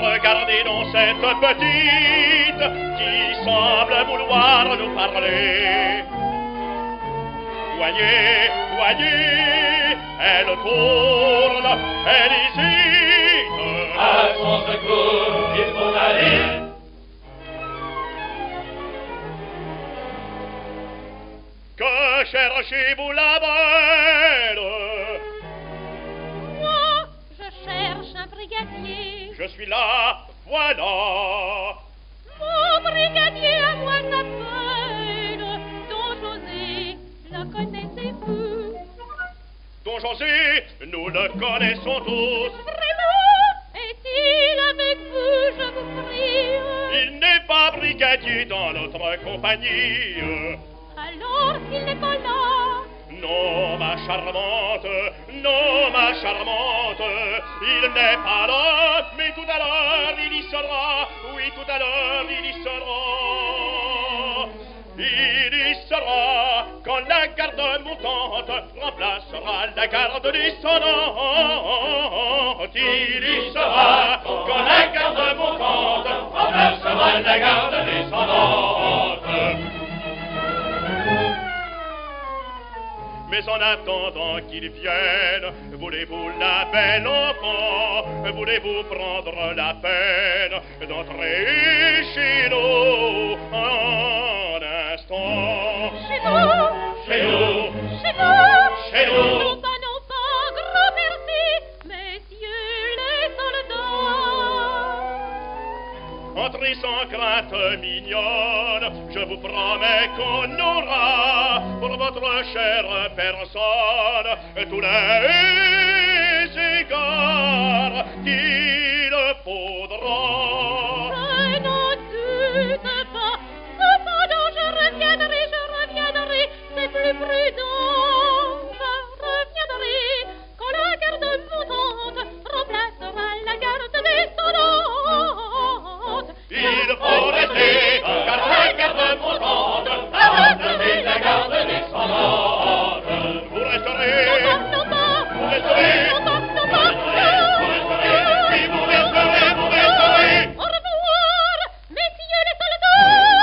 Regardez donc cette petite qui semble vouloir nous parler. Voyez, voyez, elle tourne, elle hésite. À son secours, il faut aller. Que cherchez-vous la belle? Moi, je cherche un brigadier. Je suis là, voilà. Mon brigadier à moi s'appelle Don José. Le connaissez-vous? Don José, nous le connaissons tous. Vraiment? Est-il avec vous, je vous prie? Il n'est pas brigadier dans notre compagnie. Alors s'il n'est pas là? Non, ma charmante, non, ma charmante, il n'est pas là, mais tout à l'heure il y sera, oui, tout à l'heure il y sera. Il y sera quand la garde montante remplacera la garde descendante. Il y sera quand la garde montante remplacera la garde descendante. Mais en attendant qu'il vienne, voulez-vous la belle enfant, voulez-vous prendre la peine d'entrer chez nous un instant? Chez nous? Chez nous, Chez nous? chez nous. Non pas, grand merci, messieurs les soldats. Entrez sans crainte mignonne, je vous promets qu'on aura pour votre chère personne tous les égards qu'il faudra. Je n'en doute pas, cependant je reviendrai, c'est plus prudent. Je reviendrai quand la garde montante remplacera la garde descendante. Il faut rester, car la garde montante a remplacé la garde descendante. Vous resterez, Non pas, vous resterez, non pas, vous resterez, oui, vous resterez, vous resterez. Au revoir, messieurs les soldats.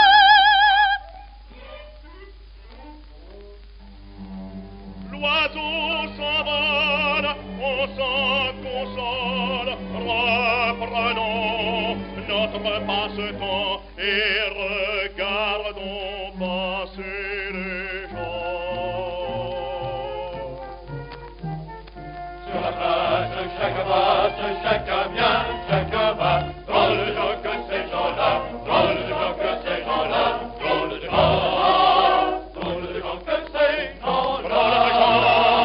L'oiseau s'envole, on s'en console, reprenons notre passe-temps et regardons passer les gens. Sur la place, chacun vient, chacun va. Drôle de gens que ces gens-là, drôle de gens que ces gens-là, drôle de gens, drôle de gens que ces gens-là.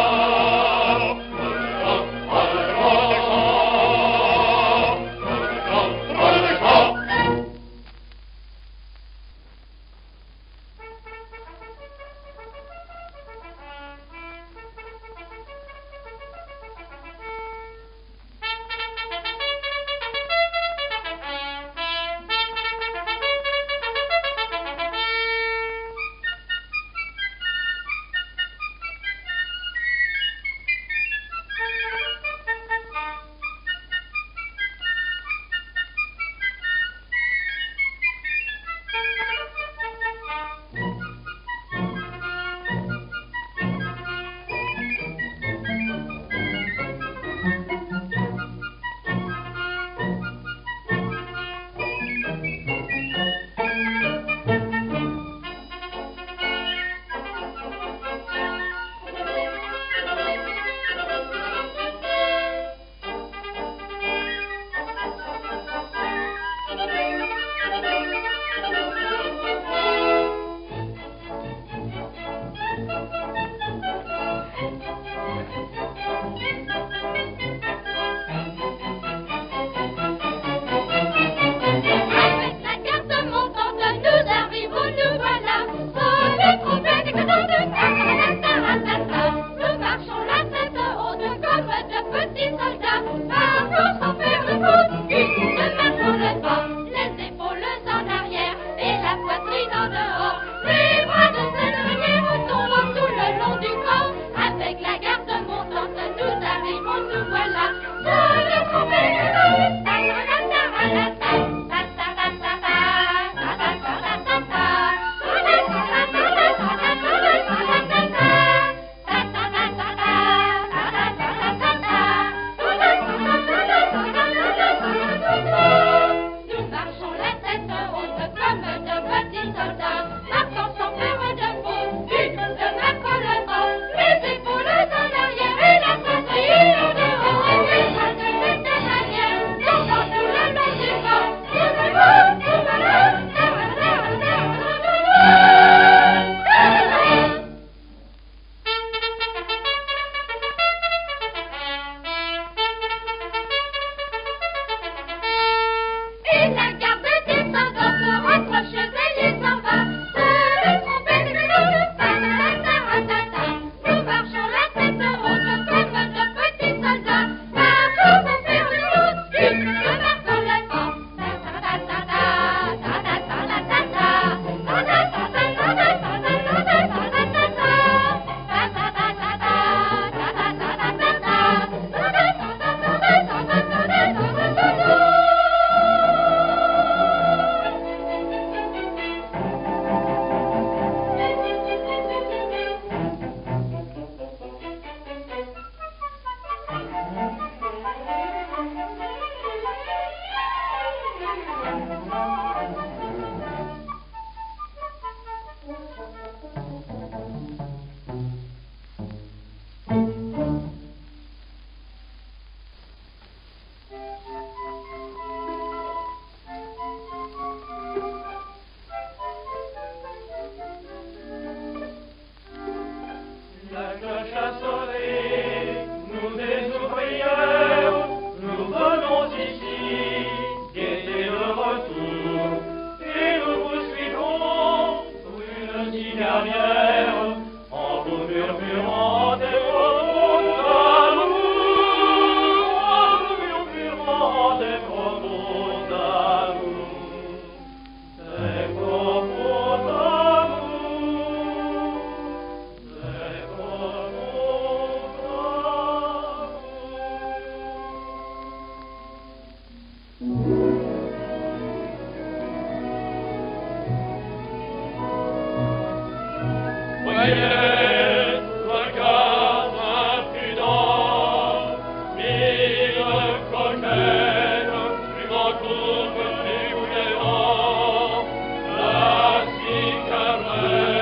Gaillet, regarde imprudent, mille coquettes, plus grand tour que plus violent, la cigarette.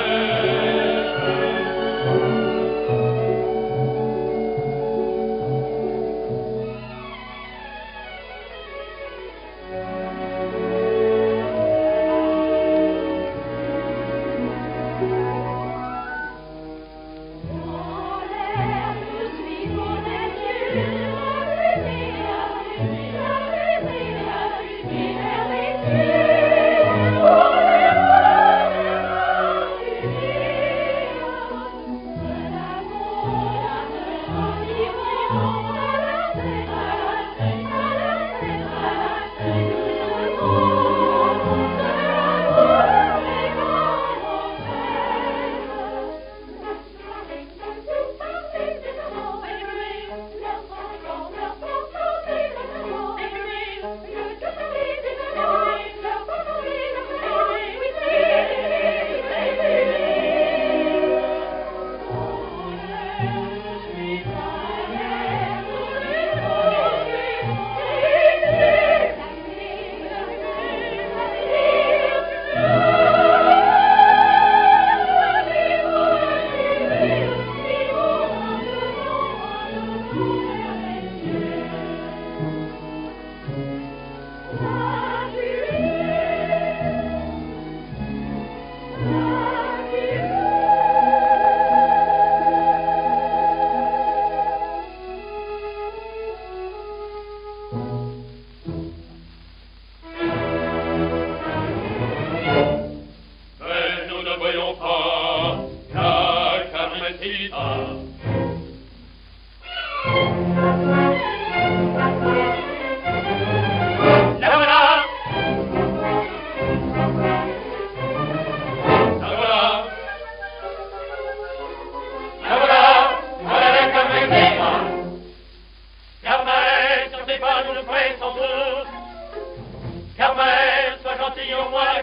Carmel, sois gentil au moins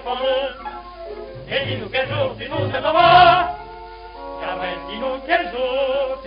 réponds-nous. Et dis-nous quel jour tu nous aimeras. Carmel, dis-nous quel jour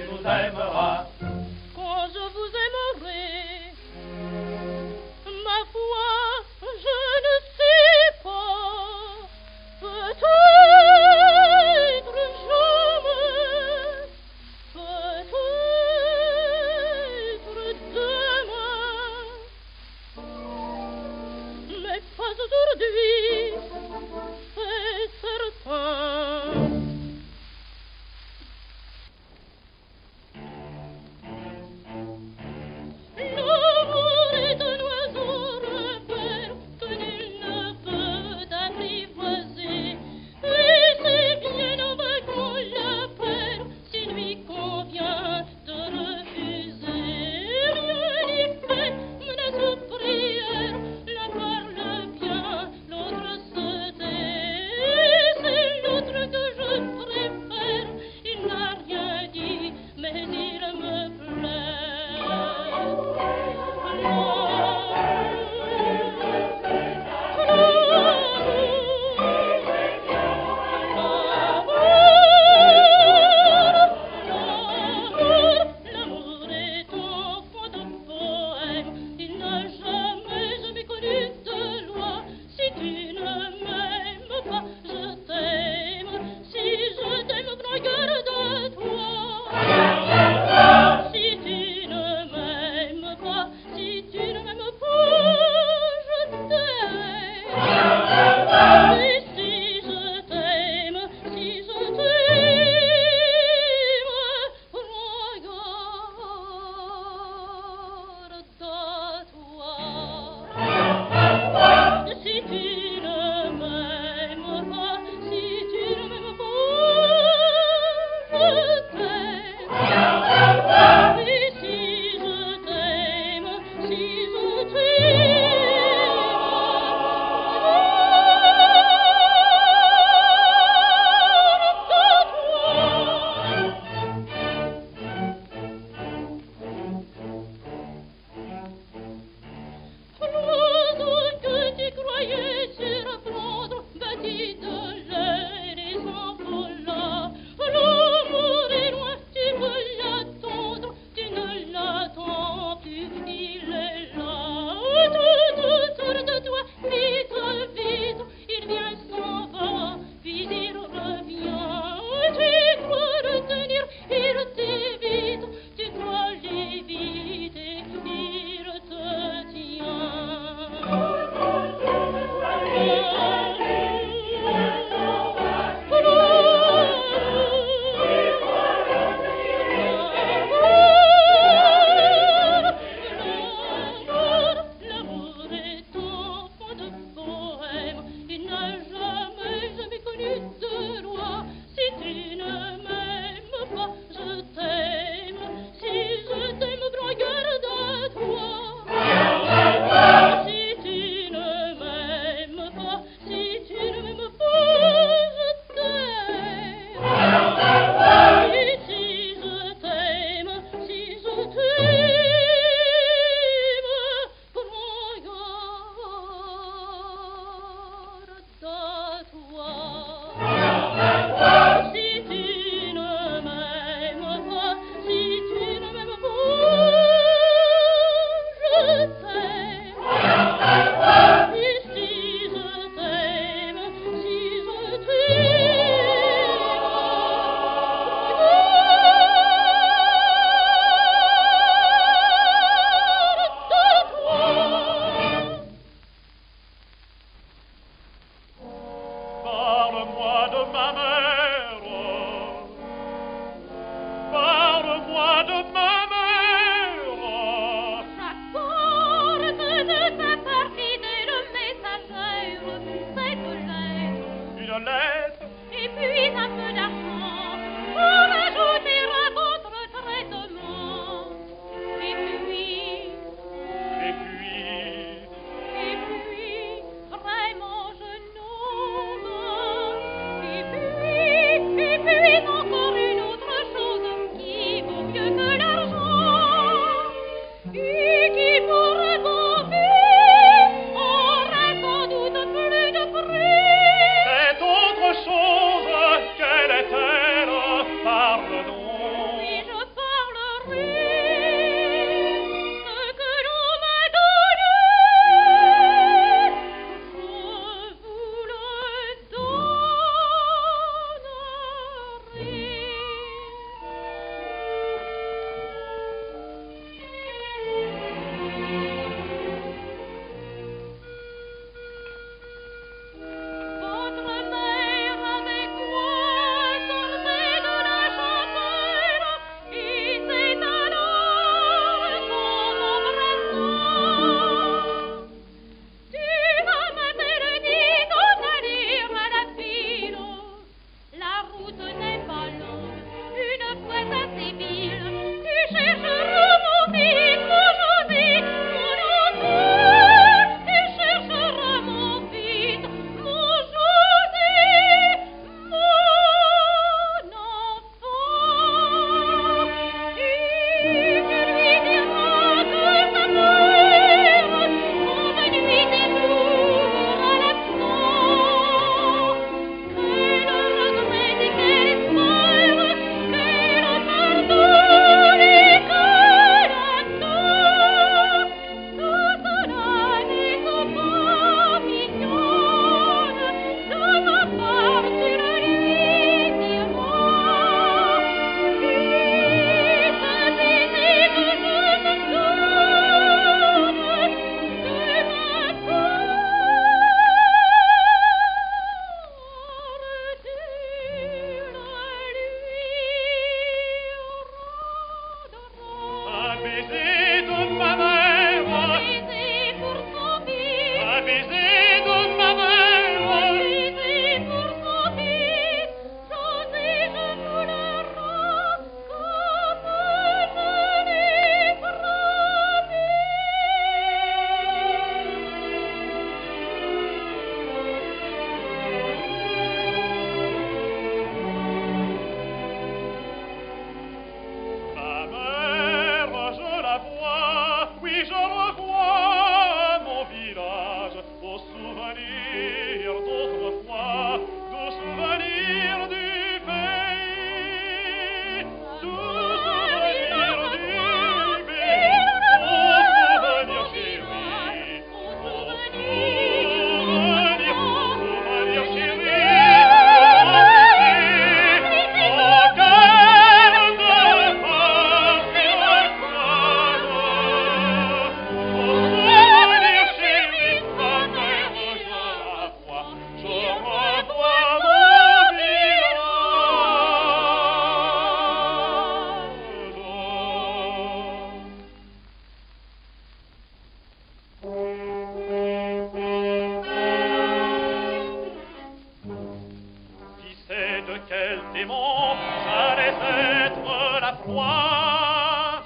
maison, j'allais être la proie.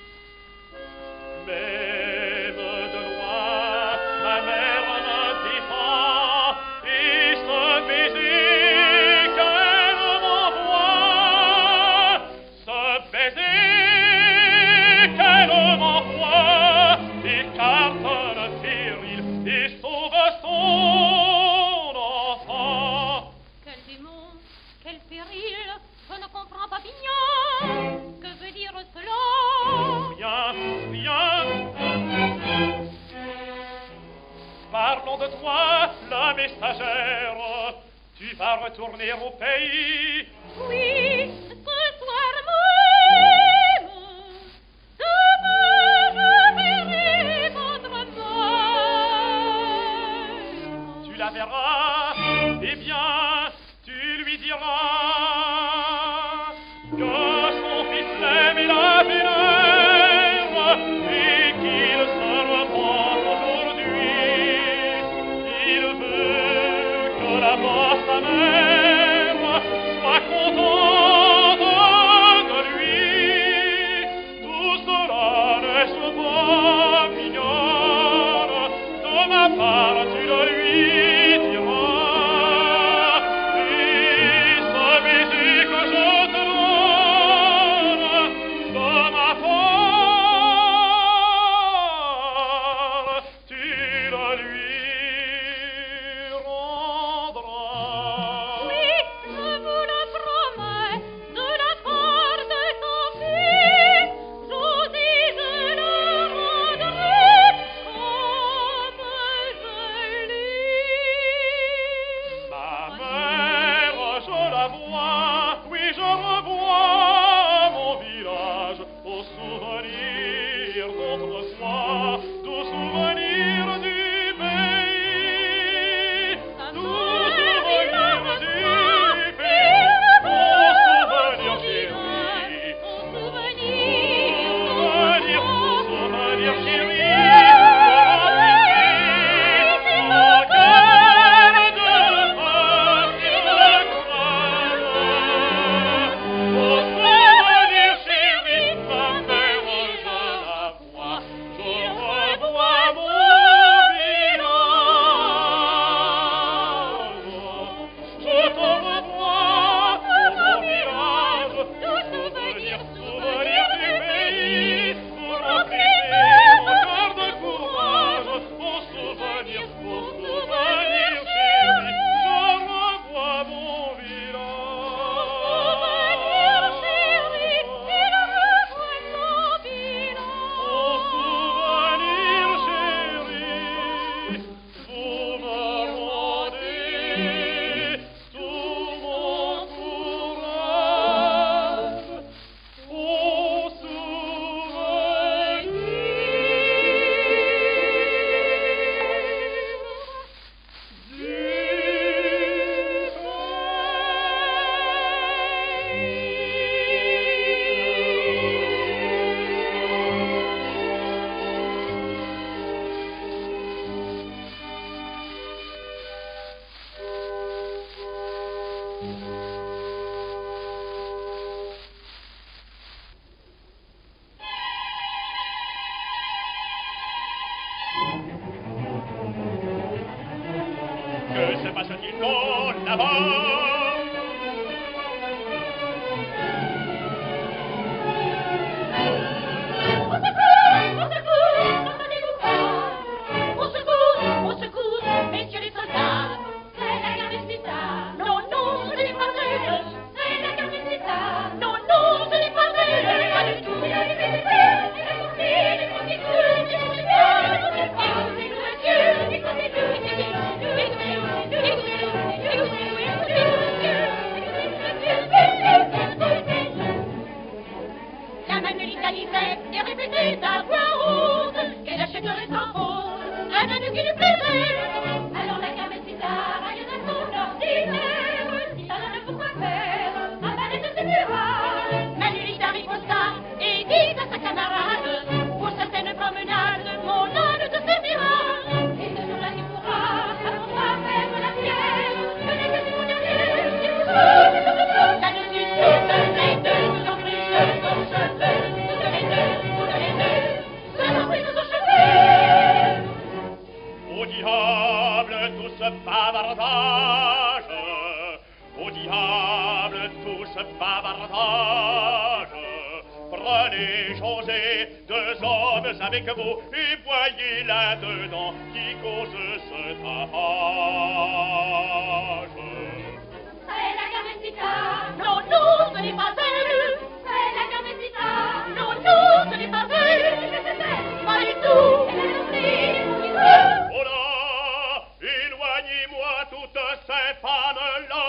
Même de loin, ma mère me défend, et ce baiser qu'elle m'envoie, ce baiser qu'elle m'envoie, écarte le péril et sauve son enfant. Quel démon, quel péril, je ne comprends pas bien. Que veut dire cela? Rien, rien. Parlons de toi, la messagère. Tu vas retourner au pays. Oui, ce soir même. Demain, je verrai votre mère. Tu la verras, eh bien, tu lui diras que son fils l'aime et la vénère, et qu'il se repent aujourd'hui. Il veut que là-bas sa mère soit contente de lui. Tout cela n'est-ce pas mignonne? De ma part, tu le lui diras. Et ce baiser que je te donne, de ma part, tu le lui rendras. Oui, je vous le promets, de la part de ton fils, j'ose je le rendrai comme je l'ai. Ma mère, je la vois, oui, je revois mon village au souvenir d'autrefois, tout souvenir du pays, tout souvenir du pays, mon souvenir chéri, souvenir chéri, Que se passe-t-il donc là-bas? Au secours, messieurs les soldats, c'est la guerre des Césars. Non, non, ce n'est pas elle, c'est la guerre des Césars. Non, non, ce n'est pas elle, pas du tout. Elle a les les prostituées, les la main de l'Italie fait et répétait à voix haute qu'elle achèterait sans faute un anneau qui lui plairait. Alors la gamme César a lieu d'un son ordinaire, si ça ne peut pas faire un balai de sénéral. Manulita riposta et dit à sa camarade, pour certaines promenades, mon âne te servira. Et ce jour-là tu pourras à ton faire la fière, que les questions derrière, tu pourras, la dessus bavardage. Prenez, José, 2 hommes avec vous, et voyez là-dedans qui cause ce tapage. C'est la Carmencita. Non, non, ce n'est pas elle. C'est la Carmencita. Non, non, ce n'est pas elle. Pas du tout. Elle est tombée. Oh là, éloignez-moi toutes ces femmes-là.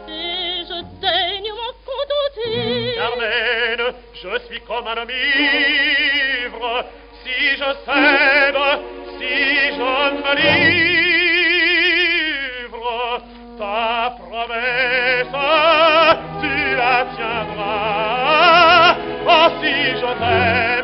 Je suis comme un ami si je cède, si je me livre, ta promesse, tu la tiendras. Oh, si je t'aime,